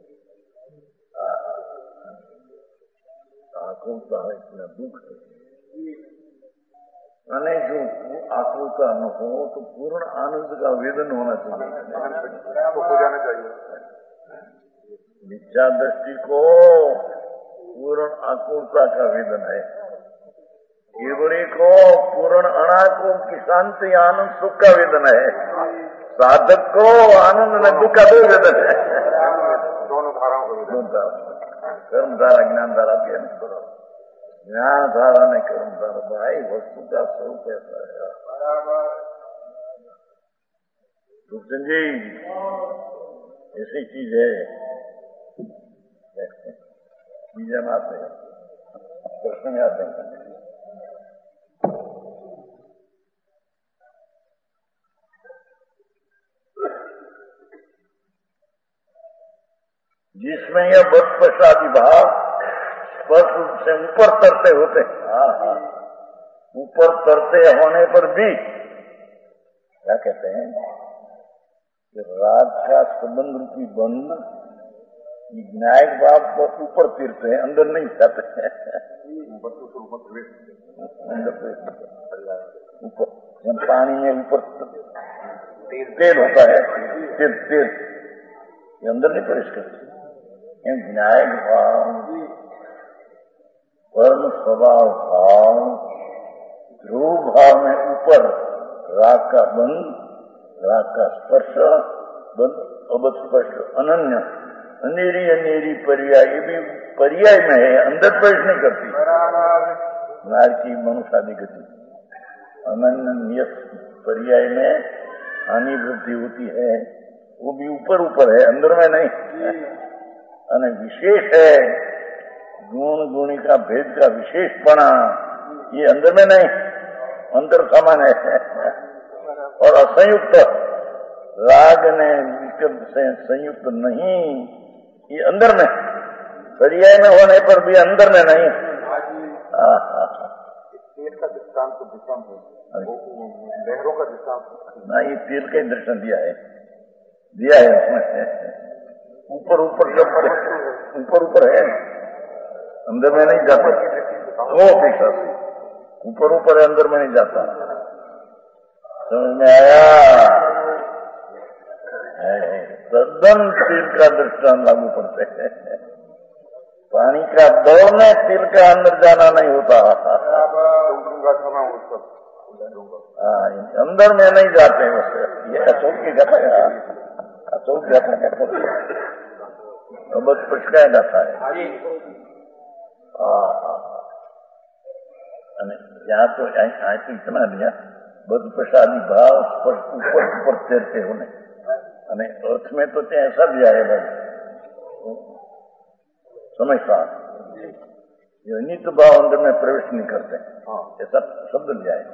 आकुलता है इतना दुख है અને જો आकुलता न हो तो पूर्ण आनंद का वेदन होना चाहिए। मिथ्या दृष्टि को पूर्ण आकुलता का वेदन है केवड़ी को पूर्ण अनाकुल की शांति आनंद सुख का वेदन है साधक को आनंद में दुख का दो वेदन है। दोनों धाराओं को कर्म धारा ज्ञान धारा भी ज्ञान धारा ने कर्म धारा भाई वस्तु का स्वरूप ऐसा है। दुष्टन जी ऐसी चीज है चीजें आते हैं प्रश्न में आते हैं जिसमें यह बदपशादी भाव स्पष्ट रूप से ऊपर तरते होते हैं। ऊपर तरते होने पर भी क्या कहते हैं कि राग का संबंध रूपी बंध न्यायिक भाव पर ऊपर तीरते हैं, अंदर नहीं जाते हैं। ऊपर पानी में ऊपर तेल होता है, तेल ये अंदर नहीं प्रवेश करते। न्यायिक भाव, कर्म स्वभाव भाव, ध्रुव भाव में ऊपर राग का बंध, राग का स्पर्श, बंध अबध स्पर्श, अनन्य अनेरी पर्याय, ये भी पर्याय में है, अंदर प्रवेश नहीं करती। नार की मनुष्यादि गति अनन्य नियत पर्याय में हानि वृद्धि होती है, वो भी ऊपर है, अंदर में नहीं। अने विशेष है गुण गुणी का भेद का विशेषपना, ये अंदर में नहीं, अंतर सामान्य है। और असंयुक्त राग ने विकल्प से संयुक्त नहीं, ये अंदर में, पर्याय में होने पर भी अंदर में नहीं। तेल का दृष्टांत तो दृष्टांत है, लहरों का दृष्टांत ना, ये तेल का दृष्टांत दिया है उसमें। ऊपर है, अंदर में नहीं जाता। वो अपेक्षा ऊपर है, अंदर में नहीं जाता। समझ में आया? सदन तेल का दृष्टांत लागू करते हैं। पानी का दौड़ने तेल का अंदर जाना नहीं होता। अंदर में नहीं जाते उससे। ये अशोक की गाथा है, अशोक गाथा कहते हैं, बहुत पुष्का गाथा है। यहाँ तो इतना दिया बद प्रसादी भाव ऊपर तैरते होने, अर्थ में तो ऐसा दिया है भाई, समझता ये नित्य भाव अंदर में प्रवेश नहीं करते। ऐसा शब्द लिया है।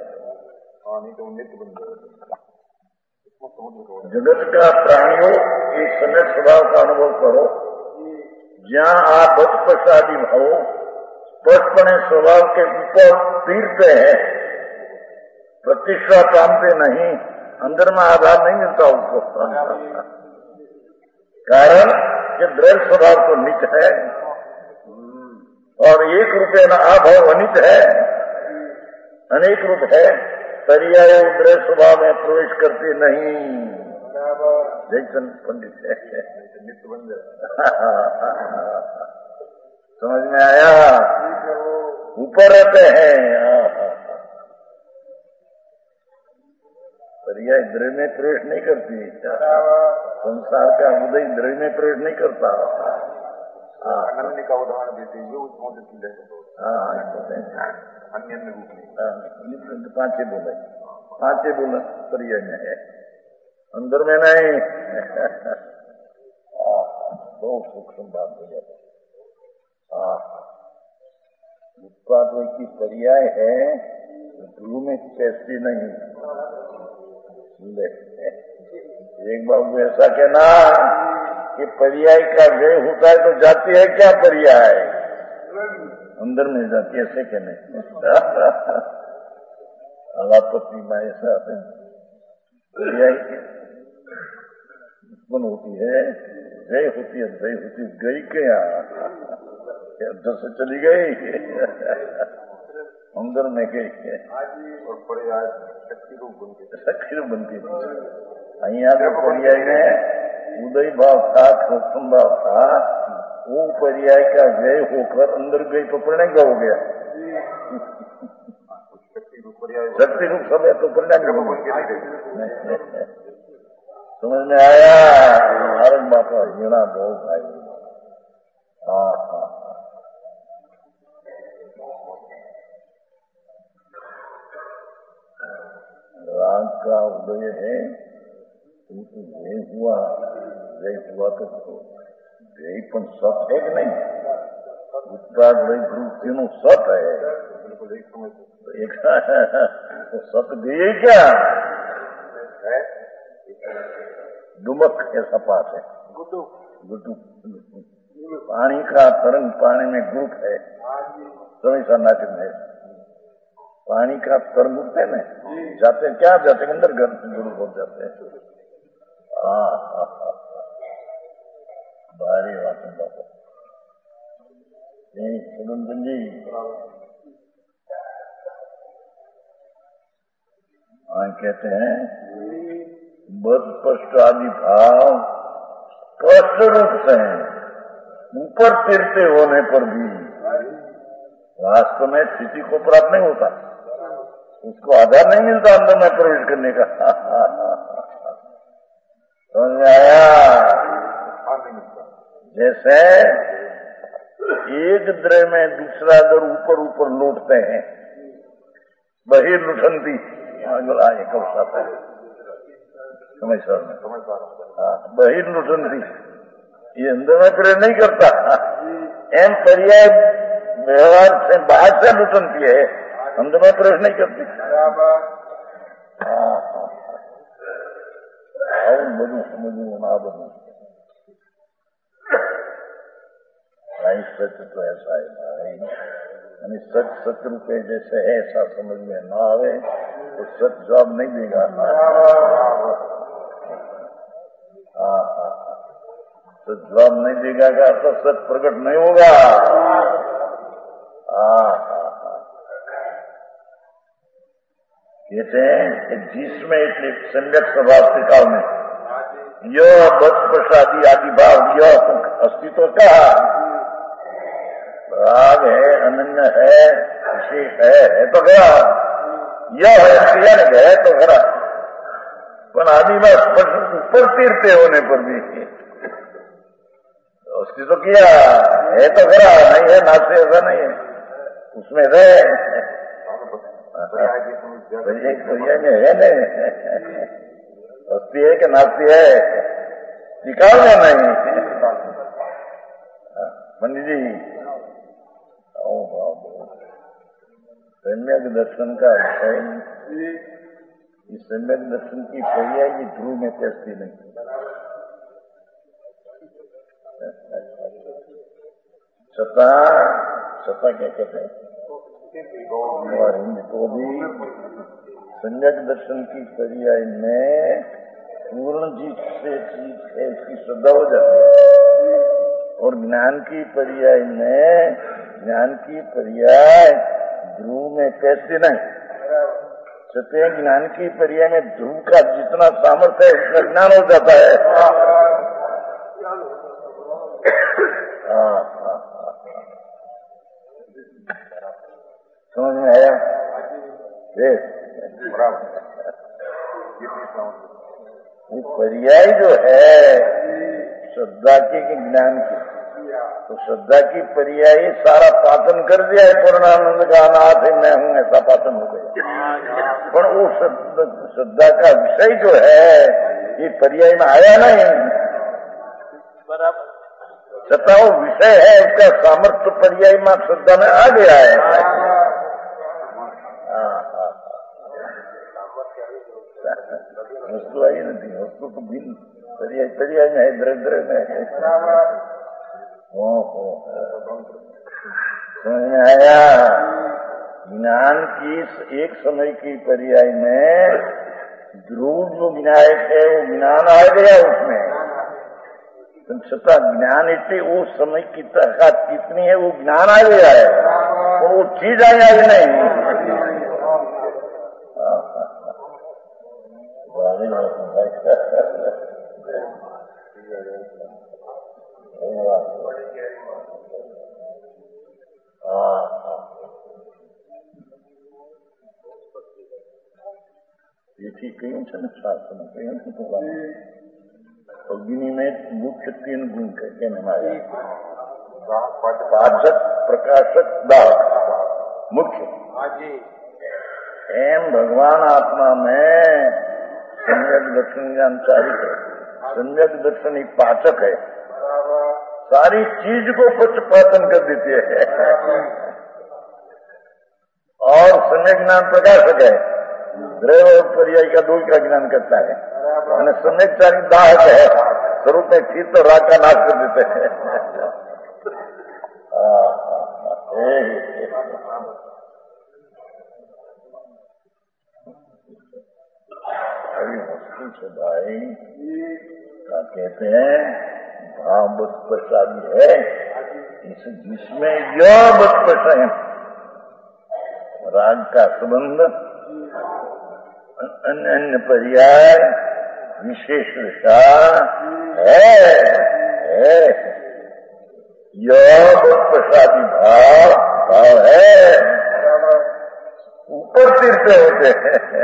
जगत का प्राणियों एक समय स्वभाव का अनुभव करो, जहाँ आप बद प्रसादी भाव स्पष्टपणे स्वभाव के ऊपर तीरते हैं, प्रतिष्ठा पामते नहीं, अंदर में आधार नहीं मिलता उसको। कारण कि दृढ़ स्वभाव तो नित्य है और एक रूपे न अभाव अनित है, अनेक रूप है, पर्याय दृढ़ स्वभाव में प्रवेश करते नहीं। जैसन पंडित है, नित्य बन जाए। समझ में आया? ऊपर रहते हैं, पर्याय दृढ़ में प्रवेश नहीं करती। संसार का उदय दृढ़ में प्रवेश नहीं करता। अन्य का उदाहरण देते हैं, अन्य रूप में पांचे बोले पर्याय में है, अंदर में नहीं। बहुत सूक्ष्म बात हो जाती। उत्पाद की पर्याय है, ध्रुव में कैसी नहीं। एक बाबू ऐसा कहना कि पर्याय का व्यय होता है तो जाती है क्या पर्याय, अंदर में जाती है, ऐसे कहने। अलापति में ऐसा पर्याय उत्पन्न होती है, व्यय होती है, व्यय होती गई क्या अंदर से चली गई, अंदर में गई और पर्याय शक्ति रूप बनती है। यहाँ पर्याय में उदय भाव था, सूक्ष्म भाव था, वो पर्याय का व्यय होकर अंदर गई तो परिणाम क्या हो गया? शक्ति रूप सब है तो परिणाम क्या हो गया? समझ में आया? भारत बापा जीना बहुत भाई। राग का उदय है, क्योंकि व्यय हुआ तो व्यय पण सत है कि नहीं? उत्पाद वही ध्रुव तीनों सत है, एक तो सत गए क्या? डुमक ऐसा पाठ है, पानी का तरंग पानी में ग्रुप है, समय सा नाचन है। पानी का तरंग उठते ना, जाते क्या जाते अंदर घर ग्रुप हो जाते हैं। भारी वाचन बाबा सुनंदन जी कहते हैं बद स्पष्ट आदि भाव स्पष्ट रूप से ऊपर तिरते होने पर भी वास्तव में स्थिति को प्राप्त नहीं होता, उसको आधार नहीं मिलता अंदर में प्रवेश करने का। समझ में आया? जैसे एक द्रव्य में दूसरा दर ऊपर ऊपर लौटते हैं, बहिर्लुठंती एक अवसर है समझ सर में बहिर्लुठंती, ये अंदर में प्रवेश नहीं करता। एम पर्याय व्यवहार से बाहर से लुटनती है, अंदर में प्रवेश नहीं करती। બધું સમજવું ના બધું भाई सच तो ऐसा है भाई, यानी सच सच रूपे जैसे है ऐसा समझ में ना आवे तो सच जवाब नहीं देगा। सच जवाब नहीं देगा का तो सच प्रकट नहीं होगा। कहते हैं कि जिसमें इतने सम्यक स्वभाव त्रिकाल में यह बस प्रसादी आदि भाव यह अस्तित्व का राग है, अनन्य है, विशेष है तो खरा, यह है तो खरा, पर आदिवास ऊपर तीरते होने पर भी अस्तित्व किया है तो खरा, नहीं है नाश्ते ऐसा नहीं है, उसमें रहे में है नहीं, अस्थि है कि नास्ती है निकालना नहीं। पंडित जी सम्यक दर्शन का विषय, इस सम्यक दर्शन की पर्याय की ध्रुव में कैसी नहीं, छता क्या कहते हैं और हिंद को भी सम्यक दर्शन की पर्याय में पूर्ण जीत से चीज है इसकी श्रद्धा हो जाती है, और ज्ञान की पर्याय में ज्ञान की पर्याय ध्रुव में कैसे नहीं सत्य, ज्ञान की पर्याय में ध्रुव का जितना सामर्थ्य है उसका ज्ञान हो जाता है। समझ में आया? ये पर्याय जो है श्रद्धा की ज्ञान की, तो श्रद्धा की पर्याय सारा पाचन कर दिया है, पूर्णानंद का अनाथ है मैं हूं ऐसा पाचन हो गया, पर वो श्रद्धा का विषय जो है ये पर्याय में आया नहीं, बराबर छता वो विषय है उसका सामर्थ्य पर्याय में श्रद्धा में आ गया है। वस्तु आई नहीं, वस्तु तो भिन्न पर्याय में है, द्रव्य में है। समझ में आया? ज्ञान की एक समय की पर्याय में ध्रुव जो विनायक है वो ज्ञान आ गया उसमें, छता ज्ञान इतने वो समय की ताकत कितनी है वो ज्ञान आ गया है, और वो चीज आई नहीं। ये ठीक कहीं से न शास्त्र में कहीं से तो अग्नि में मुख्य 3 गुण कहने मारे, पाचक प्रकाशक दाहक मुख्य। एम भगवान आत्मा में सम्यक दर्शन ज्ञान चारित है, सम्यक दर्शन ही पाचक है, सारी चीज को पचपाचन कर देती है, और सम्यक ज्ञान प्रकाशक है, द्रव्य और पर्याय का 2 का ज्ञान करता है, सम्यक चारित दाहक है, स्वरूप में ठीक तो राग का नाश कर देते हैं। अभी मुश्किल से भाई क्या कहते हैं, भाव बुद्ध प्रसादी है जिसमें यह बुद्ध प्रसाद राग का संबंध अन्य अन्य पर्याय विशेष विषा है। यह बुद्ध प्रसादी भाव है, ऊपर तीर्थ होते हैं।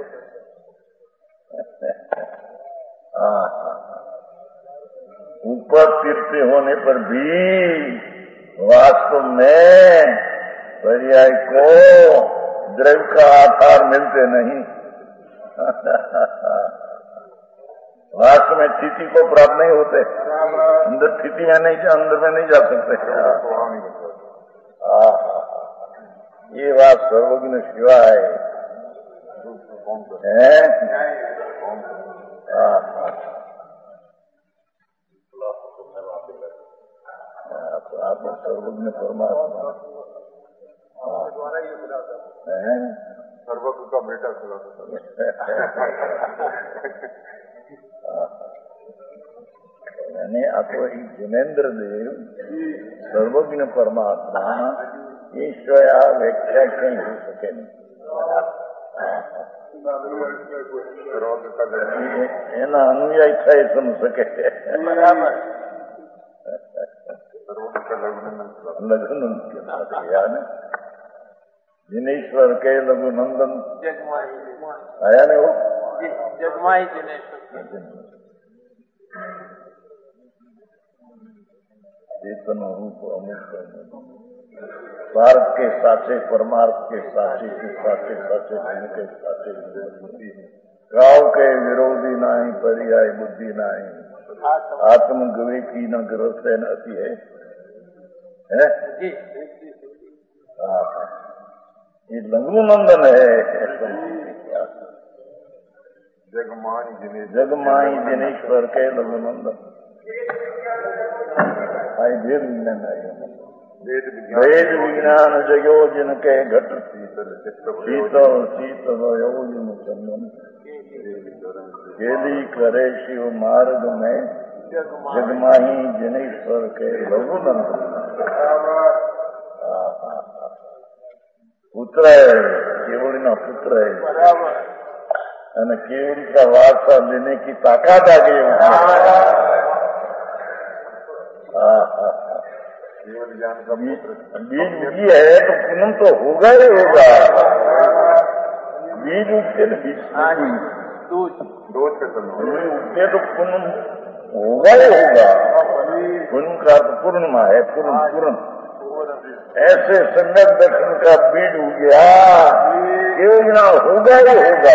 ऊपर तीर्थ होने पर भी वास्तव में पर्याय को द्रव्य का आधार मिलते नहीं। वास्तव में स्थिति को प्राप्त नहीं होते, अंदर स्थिति में नहीं, अंदर में नहीं जा सकते। ये बात सर्वज्ञ शिवा है। आप सर्वज्ञ परमात्मा सर्वज्ञ का बेटा यानी आपको जिनेन्द्र देव सर्वज्ञ परमात्मा ईश्वर व्याख्या कहीं हो सके नहीं। એના અનુયાયી થાય સમજ શકે લઘુનંદન जिनेश्वर के लघुनंदन आया ने वो जगमाई जिनेश्वर चेतन रूप अमुक स्वार्थ के साथे परमार्थ के साथे के साथे गाँव के विरोधी नाही पर्याय बुद्धि नाही आत्म विवेकी न ग्रस्त न अति है। ये लघुनंदन है। जगमाई जिनेश्वर के लघुनंदन आई वेद विज्ञान वेद विज्ञान जगो जिनके घट शीतल शीतल योजन चंदन केली करे शिव मार्ग में जगमाही जिनेश्वर के लघुनंदन पुत्र है, केवड़ी ना पुत्र है અને કેવડી का वारसा लेने की ताकत आ गई। बीज उगी है तो पूनम तो होगा ही होगा। बीज उगते न बीज उगते तो पूनम होगा ही होगा। पूनम का तो पूर्णिमा है, पूर्ण ऐसे संगत दर्शन का बीज उग गया, योजना होगा ही होगा।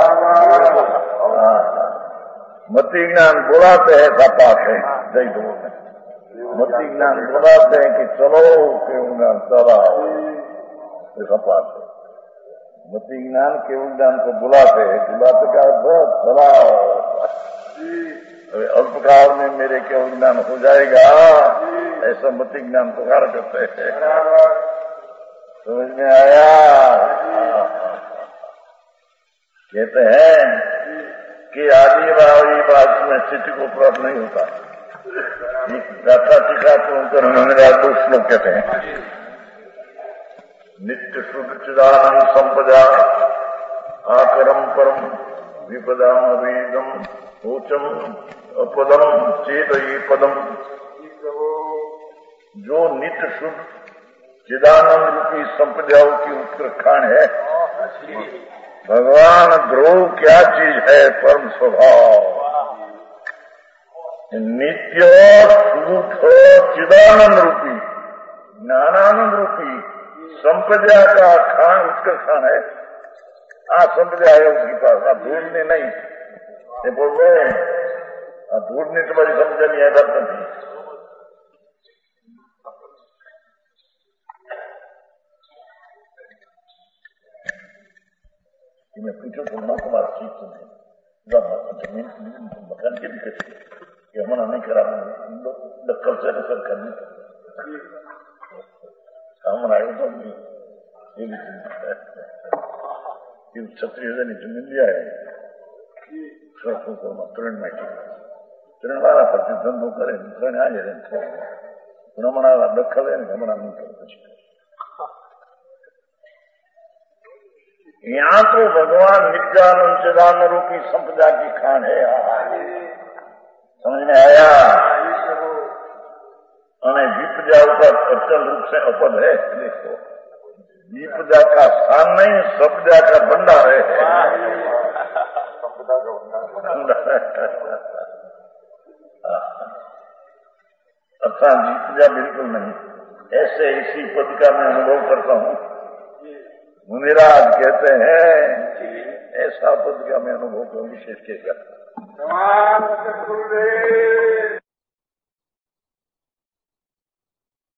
मति ज्ञान बुलाते हैं सपात है, जय दो मति ज्ञान बुलाते हैं कि चलो केवल ज्ञान चलाओ, सपात है। मति ज्ञान केवल ज्ञान को बुलाते हैं, बुलाते का चलाओ। अल्पकाल में मेरे केवल ज्ञान हो जाएगा, ऐसा मति ज्ञान पुकार करते हैं। समझ में आया? कहते हैं कि आदि वाली बात में स्थिति को प्राप्त नहीं होता। गाथा टीका तो उनकर मेरा दो श्लोक कहते हैं। नित्य शुद्ध चिदानंद संपदा आकरम परम विपदा अवेदम ऊचम अपदम चेत ये पदम। जो नित्य शुद्ध चिदानंद रूपी संपदाओं की उत्तराखंड है, भगवान ध्रुव क्या चीज है? परम स्वभाव नित्य शुद्ध चिदानंद रूपी ज्ञानानंद रूपी संपदा का खान उत्तराखंड है। संपदा है उसके पास, आप ढूंढने नहीं। ये बोल रहे हैं ढूंढने से बड़ी समझ नहीं है दर्द नहीं। मैं पूछो तो ना तुम्हारा चीज सुने जमीन मकान के भी कैसे कि हमारा नहीं करा डक्कल से नकल करनी हमारा तो भी ये भी चिंता है कि क्षत्रिय जमीन लिया है सड़कों को तृण में तृण वाला प्रतिद्वंदो करे तृण आ जाए हमारा दखल है हमारा नहीं कर પછી यहाँ तो भगवान नित्यानंद चिदानंद रूपी संपदा की खान है समझ में आया विपदा ऊपर अचल रूप से अपद है देखो विपदा का स्थान नहीं संपदा का भंडार है अच्छा विपदा बिल्कुल नहीं ऐसे इसी पद का मैं अनुभव करता हूँ मुनिराज कहते हैं ऐसा पद का मैं अनुभव करूँ विशेष के